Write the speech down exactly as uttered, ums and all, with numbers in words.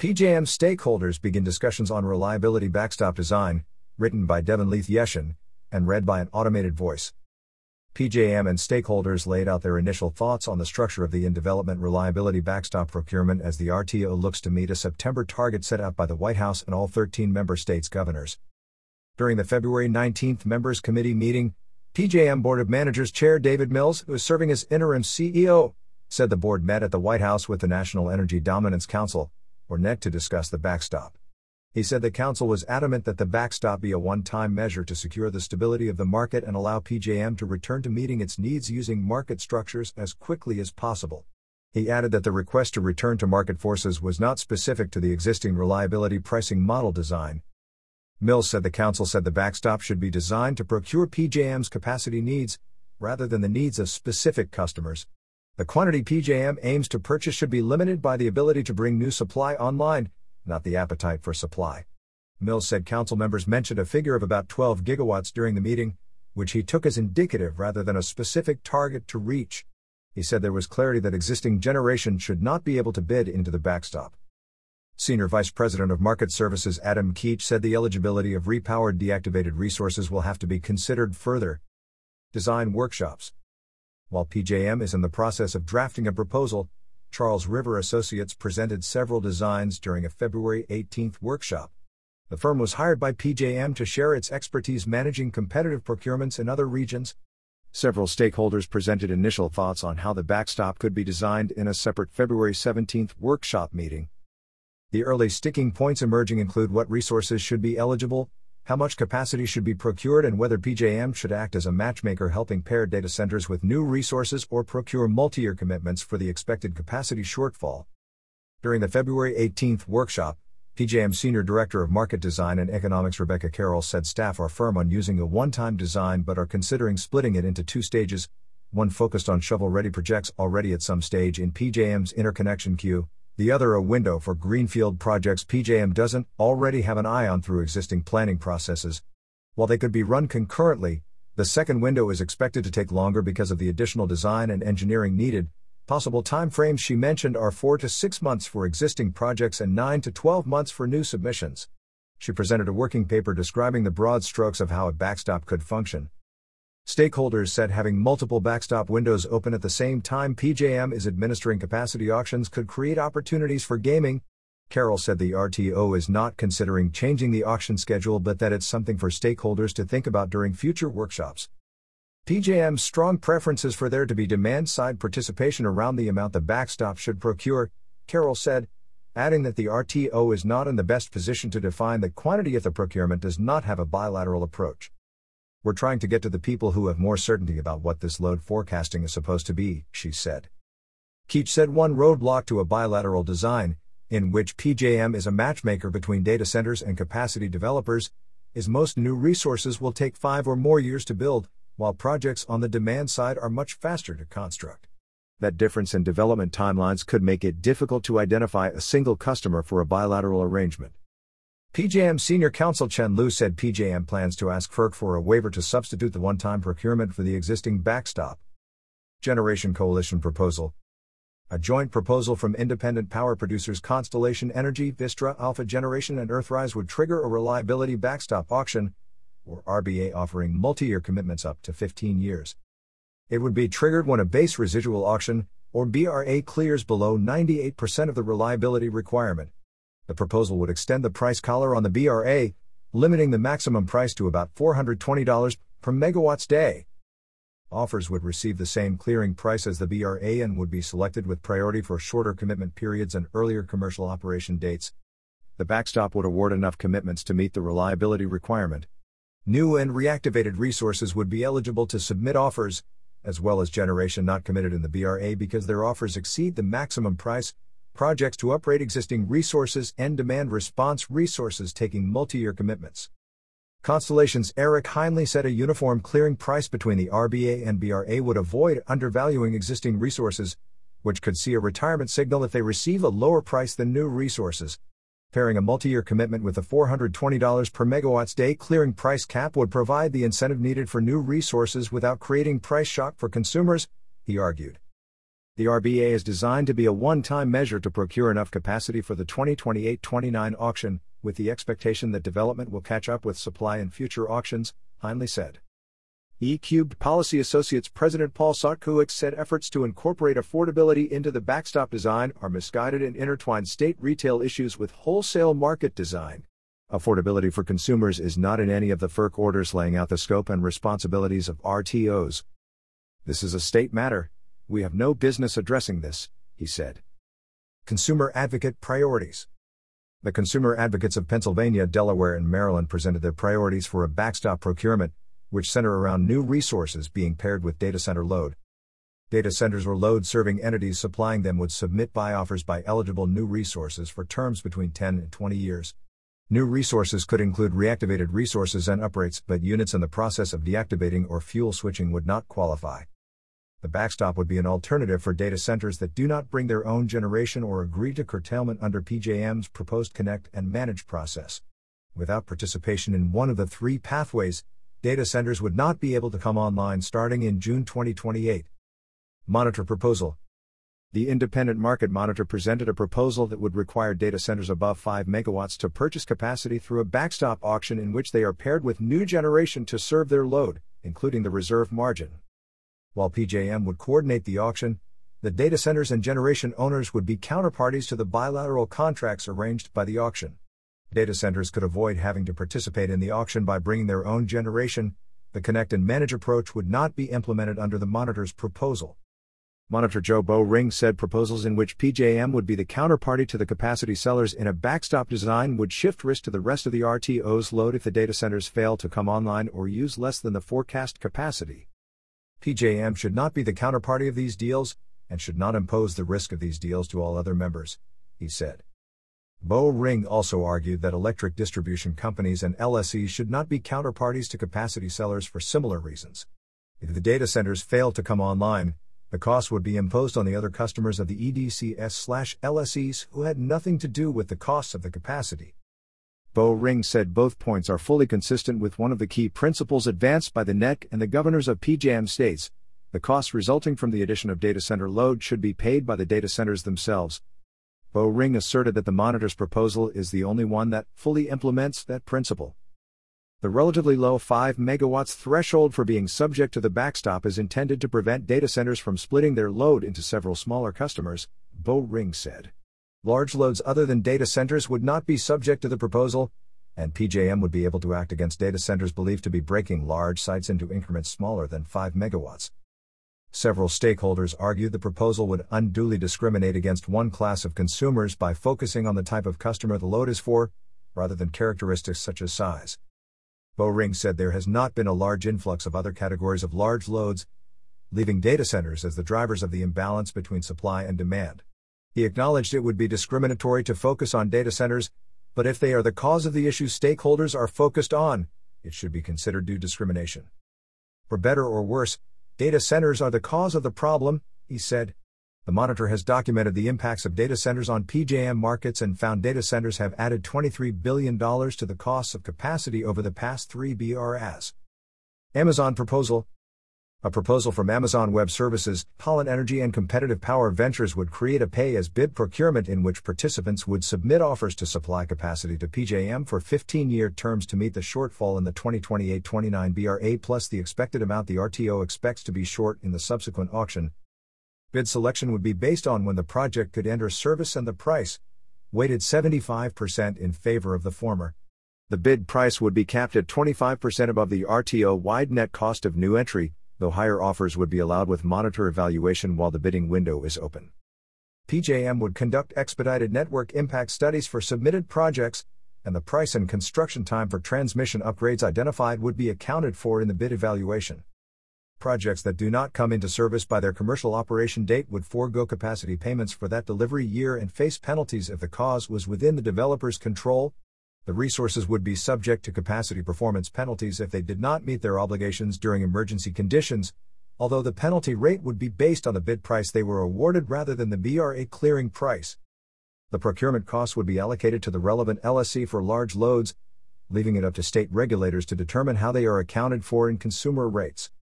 P J M stakeholders begin discussions on reliability backstop design, written by Devin Leith Yeshin, and read by an automated voice. P J M and stakeholders laid out their initial thoughts on the structure of the in-development reliability backstop procurement as the R T O looks to meet a September target set out by the White House and all thirteen member states' governors. During the February nineteenth members' committee meeting, P J M Board of Managers Chair David Mills, who is serving as interim C E O, said the board met at the White House with the National Energy Dominance Council, or N E C, to discuss the backstop. He said the council was adamant that the backstop be a one-time measure to secure the stability of the market and allow P J M to return to meeting its needs using market structures as quickly as possible. He added that the request to return to market forces was not specific to the existing reliability pricing model design. Mills said the council said the backstop should be designed to procure P J M's capacity needs, rather than the needs of specific customers. The quantity P J M aims to purchase should be limited by the ability to bring new supply online, not the appetite for supply. Mills said council members mentioned a figure of about twelve gigawatts during the meeting, which he took as indicative rather than a specific target to reach. He said there was clarity that existing generation should not be able to bid into the backstop. Senior Vice President of Market Services Adam Keach said the eligibility of repowered deactivated resources will have to be considered further. Design workshops. While P J M is in the process of drafting a proposal, Charles River Associates presented several designs during a February eighteenth workshop. The firm was hired by P J M to share its expertise managing competitive procurements in other regions. Several stakeholders presented initial thoughts on how the backstop could be designed in a separate February seventeenth workshop meeting. The early sticking points emerging include what resources should be eligible, how much capacity should be procured, and whether P J M should act as a matchmaker helping pair data centers with new resources or procure multi-year commitments for the expected capacity shortfall. During the February eighteenth workshop, P J M Senior Director of Market Design and Economics Rebecca Carroll said staff are firm on using a one-time design but are considering splitting it into two stages, one focused on shovel-ready projects already at some stage in P J M's interconnection queue, the other a window for greenfield projects P J M doesn't already have an eye on through existing planning processes. While they could be run concurrently, the second window is expected to take longer because of the additional design and engineering needed. Possible timeframes she mentioned are four to six months for existing projects and nine to twelve months for new submissions. She presented a working paper describing the broad strokes of how a backstop could function. Stakeholders said having multiple backstop windows open at the same time P J M is administering capacity auctions could create opportunities for gaming. Carroll said the R T O is not considering changing the auction schedule but that it's something for stakeholders to think about during future workshops. P J M's strong preference is for there to be demand-side participation around the amount the backstop should procure, Carroll said, adding that the R T O is not in the best position to define the quantity if the procurement does not have a bilateral approach. We're trying to get to the people who have more certainty about what this load forecasting is supposed to be, she said. Keach said one roadblock to a bilateral design, in which P J M is a matchmaker between data centers and capacity developers, is most new resources will take five or more years to build, while projects on the demand side are much faster to construct. That difference in development timelines could make it difficult to identify a single customer for a bilateral arrangement. P J M Senior Counsel Chen Liu said P J M plans to ask F E R C for a waiver to substitute the one-time procurement for the existing backstop. Generation Coalition Proposal. A joint proposal from independent power producers Constellation Energy, Vistra, Alpha Generation and Earthrise would trigger a reliability backstop auction, or R B A, offering multi-year commitments up to fifteen years. It would be triggered when a base residual auction, or B R A, clears below ninety-eight percent of the reliability requirement. The proposal would extend the price collar on the B R A, limiting the maximum price to about four hundred twenty dollars per megawatts day. Offers would receive the same clearing price as the B R A and would be selected with priority for shorter commitment periods and earlier commercial operation dates. The backstop would award enough commitments to meet the reliability requirement. New and reactivated resources would be eligible to submit offers, as well as generation not committed in the B R A because their offers exceed the maximum price. Projects to upgrade existing resources and demand response resources taking multi-year commitments. Constellation's Eric Heinley said a uniform clearing price between the R B A and B R A would avoid undervaluing existing resources, which could see a retirement signal if they receive a lower price than new resources. Pairing a multi-year commitment with a four hundred twenty dollars per megawatts day clearing price cap would provide the incentive needed for new resources without creating price shock for consumers, he argued. The R B A is designed to be a one-time measure to procure enough capacity for the twenty twenty-eight twenty-nine auction, with the expectation that development will catch up with supply in future auctions, Heinle said. E-Cubed Policy Associates President Paul Sotkuix said efforts to incorporate affordability into the backstop design are misguided and intertwine state retail issues with wholesale market design. Affordability for consumers is not in any of the F E R C orders laying out the scope and responsibilities of R T Os. This is a state matter. We have no business addressing this, he said. Consumer Advocate Priorities. The consumer advocates of Pennsylvania, Delaware, and Maryland presented their priorities for a backstop procurement, which center around new resources being paired with data center load. Data centers or load-serving entities supplying them would submit buy offers by eligible new resources for terms between ten and twenty years. New resources could include reactivated resources and uprates, but units in the process of deactivating or fuel switching would not qualify. The backstop would be an alternative for data centers that do not bring their own generation or agree to curtailment under P J M's proposed connect and manage process. Without participation in one of the three pathways, data centers would not be able to come online starting in June twenty twenty-eight. Monitor Proposal. The Independent Market Monitor presented a proposal that would require data centers above five megawatts to purchase capacity through a backstop auction in which they are paired with new generation to serve their load, including the reserve margin. While P J M would coordinate the auction, the data centers and generation owners would be counterparties to the bilateral contracts arranged by the auction. Data centers could avoid having to participate in the auction by bringing their own generation. The connect and manage approach would not be implemented under the monitor's proposal. Monitor Joe Bo Ring said proposals in which P J M would be the counterparty to the capacity sellers in a backstop design would shift risk to the rest of the R T O's load if the data centers fail to come online or use less than the forecast capacity. P J M should not be the counterparty of these deals, and should not impose the risk of these deals to all other members, he said. Bo Ring also argued that electric distribution companies and L S Es should not be counterparties to capacity sellers for similar reasons. If the data centers fail to come online, the cost would be imposed on the other customers of the E D C S/L S Es who had nothing to do with the costs of the capacity. Bo Ring said both points are fully consistent with one of the key principles advanced by the N E C and the governors of P J M states. The costs resulting from the addition of data center load should be paid by the data centers themselves. Bo Ring asserted that the monitor's proposal is the only one that fully implements that principle. The relatively low five megawatts threshold for being subject to the backstop is intended to prevent data centers from splitting their load into several smaller customers, Bo Ring said. Large loads other than data centers would not be subject to the proposal, and P J M would be able to act against data centers believed to be breaking large sites into increments smaller than five megawatts. Several stakeholders argued the proposal would unduly discriminate against one class of consumers by focusing on the type of customer the load is for, rather than characteristics such as size. Bo Ring said there has not been a large influx of other categories of large loads, leaving data centers as the drivers of the imbalance between supply and demand. He acknowledged it would be discriminatory to focus on data centers, but if they are the cause of the issue stakeholders are focused on, it should be considered due discrimination. For better or worse, data centers are the cause of the problem, he said. The monitor has documented the impacts of data centers on P J M markets and found data centers have added twenty-three billion dollars to the costs of capacity over the past three years. Amazon Proposal. A proposal from Amazon Web Services, Holland Energy and Competitive Power Ventures would create a pay-as-bid procurement in which participants would submit offers to supply capacity to P J M for fifteen-year terms to meet the shortfall in the twenty twenty-eight twenty-nine B R A plus the expected amount the R T O expects to be short in the subsequent auction. Bid selection would be based on when the project could enter service and the price, weighted seventy-five percent in favor of the former. The bid price would be capped at twenty-five percent above the R T O-wide net cost of new entry, though higher offers would be allowed with monitor evaluation while the bidding window is open. P J M would conduct expedited network impact studies for submitted projects, and the price and construction time for transmission upgrades identified would be accounted for in the bid evaluation. Projects that do not come into service by their commercial operation date would forego capacity payments for that delivery year and face penalties if the cause was within the developer's control. The resources would be subject to capacity performance penalties if they did not meet their obligations during emergency conditions, although the penalty rate would be based on the bid price they were awarded rather than the B R A clearing price. The procurement costs would be allocated to the relevant L S E for large loads, leaving it up to state regulators to determine how they are accounted for in consumer rates.